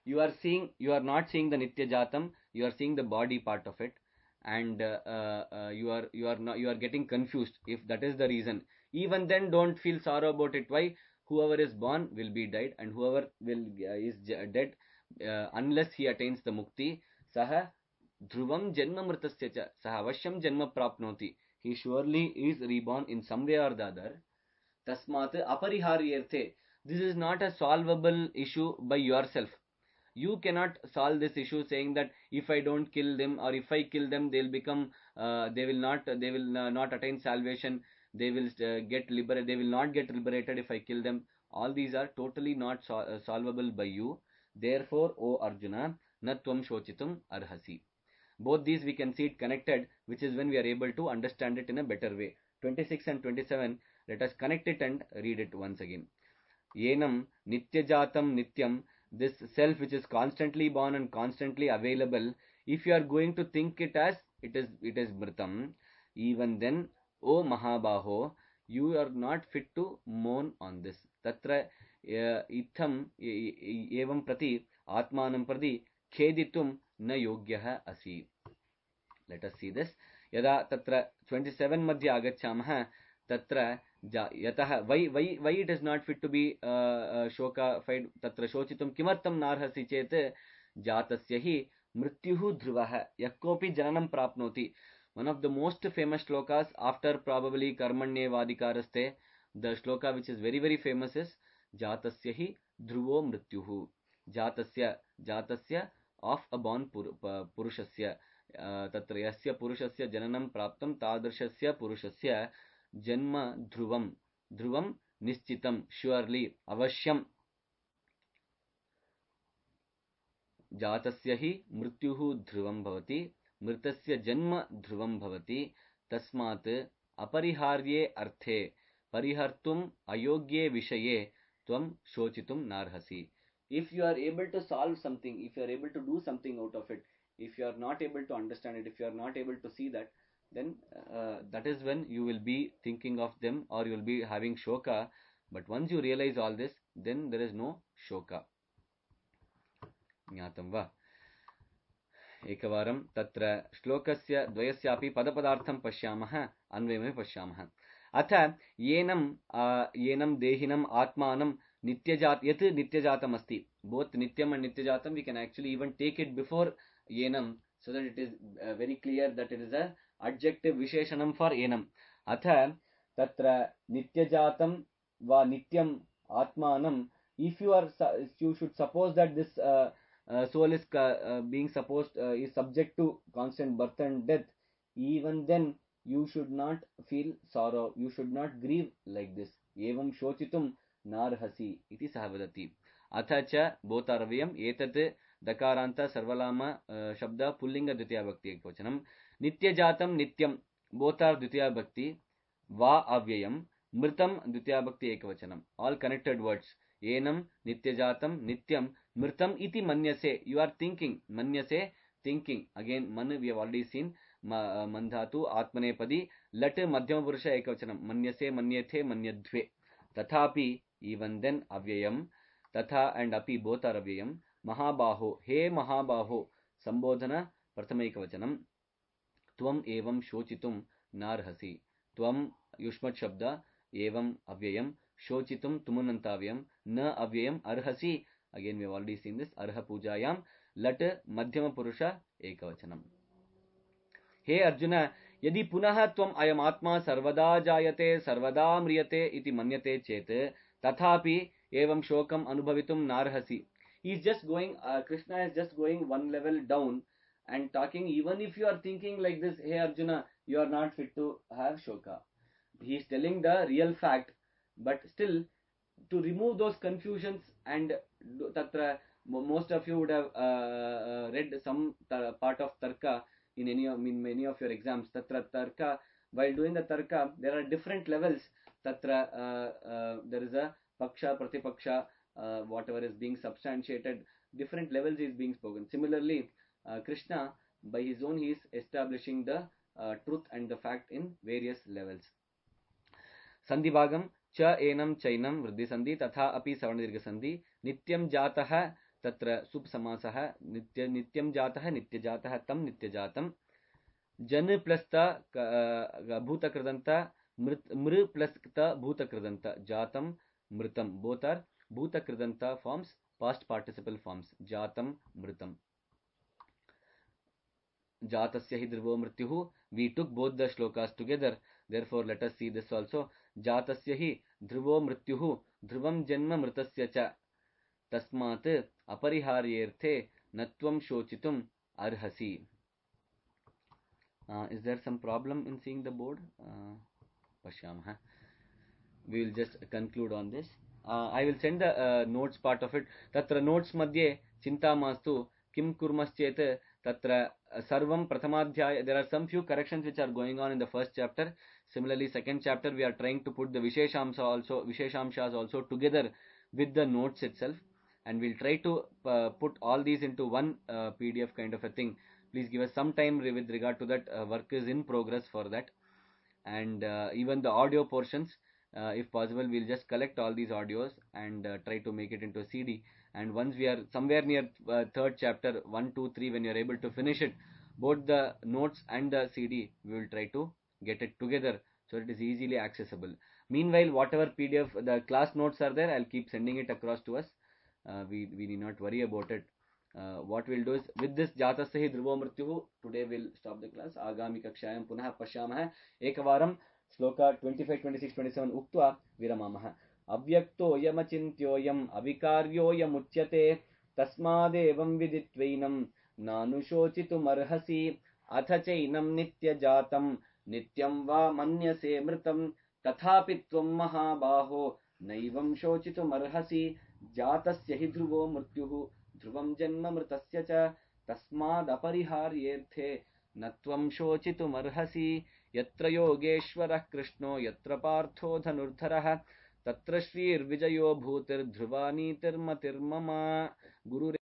you are seeing, you are not seeing the Nitya Jatam, you are seeing the body part of it, and uh, uh, uh, you are you are not, you are getting confused. If that is the reason, even then don't feel sorrow about it. Why? Whoever is born will be died, and whoever will uh, is dead, uh, unless he attains the mukti, saha dhruvam janma mritasya cha, saha avashyam janma prapnoti. He surely is reborn in some way or the other. Tasmat apariharyarthe. This is not a solvable issue by yourself. You cannot solve this issue saying that if I don't kill them, or if I kill them, they'll become, uh, they will not, they will uh, not attain salvation. They will uh, get liberated. They will not get liberated if I kill them. All these are totally not sol uh, solvable by you. Therefore, O Arjuna, na tvam shochitum arhasi. Both these we can see it connected, which is when we are able to understand it in a better way. twenty-six and twenty-seven, let us connect it and read it once again. Yenam nityajatam nityam, this self which is constantly born and constantly available, if you are going to think it as it is it is mritam, even then, O Mahabaho, you are not fit to mourn on this. Tatra uh, itham evam prati atmanam prati kheditum na yogyah asi. Let us see this. Yada tatra twenty-seven madhya agachamah, tatra yatah, why why why it is not fit to be uh, uh, shoka fied, tatra shochitum kimartam narhasi chet jatasya hi mrityuhu dhruvah yakopi jananam prapnoti. One of the most famous shlokas after probably karmanye vadikaraste, the shloka which is very very famous is jatasya hi dhruvo mrityuhu. Jatasya, jatasya of a born pur, purushasya, तत्र यस्य पुरुषस्य जननं प्राप्तं तादृशस्य पुरुषस्य जन्म ध्रुवं, ध्रुवं निश्चितं, surely, अवश्यं. जातस्य हि मृत्युः ध्रुवं भवति, मृतस्य जन्म ध्रुवं भवति. तस्मात् अपरिहार्ये अर्थे परिहर्तुम् अयोग्ये विषये त्वं शोचितुं नार्हसि. If you are able to solve something, if you are able to do something out of it, if you are not able to understand it, if you are not able to see that, then uh, that is when you will be thinking of them, or you will be having shoka. But once you realize all this, then there is no shoka. ज्ञातं वा? एकवारं तत्र श्लोकस्य द्वयस्यापि पदपदार्थं पश्यामः, अन्वयमपि पश्यामः. अथ येनं येनं देहिनम् आत्मानं नित्यजात, यत् नित्यजातम् अस्ति, both nityam and nityajatam, we can actually even take it before yenam, so that it is uh, very clear that it is a adjective visheshanam for yenam. Atha tatra nityajatam va nityam atmanam, if you are, you should suppose that this uh, uh, soul is uh, being supposed uh, is subject to constant birth and death, even then you should not feel sorrow, you should not grieve like this. Evam shochitum narhasi iti saha vadati. अथ च बोतारव्यम एतत् दकारांत सर्वलाम शब्द pulling द्वितीया भक्ति एकवचनम. नित्य जातम नित्यम बोतार द्वितीया भक्ति, वा अव्ययम मृतम द्वितीया भक्ति एकवचनम. All connected words. एनम नित्य जातम नित्यम मृतम इति मन्यसे, यू आर थिंकिंग, मन्यसे थिंकिंग. अगेन मन वी हैव ऑलरेडी सीन, मन धातु आत्मनेपदी, लट मध्यम पुरुष एकवचनम, मन्यसे मन्यथे मन्यध्वे. तथापि इवन देन अव्ययम, तथा एंड अपि बोथ आर अव्ययम. महाबाहो, हे महाबाहो, संबोधन प्रथमैकवचनम. त्वम एवं शोचितुम नार्हसि. त्वम युष्मत् शब्द, एवं अव्ययम, शोचितुम तुमुनन्ताव्ययम, न अव्ययम अर्हसि. Again we have already seen this. अर्ह पूजायाम लट मध्यम पुरुष एकवचनम. हे अर्जुन, यदि पुनः त्वम अयम आत्मा सर्वदा जायते सर्वदा म्रियते इति मन्यते चेत, तथापि एवं शोकम अनुभवितुम नार्हसि. He is just going, uh, Krishna is just going one level down and talking, even if you are thinking like this, hey Arjuna, you are not fit to have shoka. He is telling the real fact, but still to remove those confusions, and tatra, most of you would have uh, read some part of tarka in any of, in many of your exams. Tatra tarka, while doing the tarka, there are different levels. Tatra uh, uh, there is a paksha, pratipaksha, uh, whatever is being substantiated, different levels is being spoken. Similarly, uh, Krishna, by his own, he is establishing the uh, truth and the fact in various levels. Sandhi bhagam च एनम चैनम वृद्धि संधि तथा अपि सवर्ण दीर्घ संधि. नित्यम जातः तत्र सुप् समासः नित्य नित्यं जातः नित्यजातः तं नित्यजातं जन प्लस त भूतकृदंत मृत मृ प्लस त भूतकृदंत जातं मृतं both are bhutakridanta forms, past participle forms. Jatam mritam. Jatasya hi dhruvo mrityuh. We took both the shlokas together, therefore let us see this also. Jatasya hi dhruvo mrityuh dhruvam janma mritasya cha tasmat apariharyerthe natvam shochitum arhasi. Uh, is there some problem in seeing the board? Uh, Pashyamah. We will just conclude on this. Uh, I will send the uh, notes part of it. Tatra notes madhye chinta mastu kim kurmaschet tatra sarvam prathamadhyaya. There are some few corrections which are going on in the first chapter. Similarly, second chapter we are trying to put the visheshamsa also visheshamshas also together with the notes itself, and we'll try to uh, put all these into one uh, P D F kind of a thing. Please give us some time with regard to that. Uh, work is in progress for that, and uh, even the audio portions. Uh, if possible, we'll just collect all these audios and uh, try to make it into a C D. And once we are somewhere near uh, third chapter, one, two, three, when you're able to finish it, both the notes and the C D, we will try to get it together so it is easily accessible. Meanwhile, whatever P D F, the class notes are there, I'll keep sending it across to us. Uh, we, we need not worry about it. Uh, what we'll do is, with this Jatasya hi dhruvo mrityuh, today we'll stop the class. Agami kakshayam punah pashyamah. Ekavaram श्लोक twenty-five, twenty-six, twenty-seven उक्त्वा विरमामः. अव्यक्तोऽयमचिन्त्योऽयम् अविकार्योऽयमुच्यते तस्मादेवं विदित्वैनं नानुशोचितुमर्हसि अथ चैनं नित्यजातं नित्यं वा मन्यसे मृतं तथापि त्वं महाबाहो नैवं शोचितुमर्हसि जातस्य हि ध्रुवो मृत्युः ध्रुवं जन्म मृतस्य च तस्मादपरिहार्येऽर्थे न त्वं शोचितुमर्हसि यत्र योगेश्वरः कृष्णो यत्र पार्थो धनुर्धरः तत्र श्रीर्विजयो भूतिर्ध्रुवा नीतिर्मतिर्मम गुरु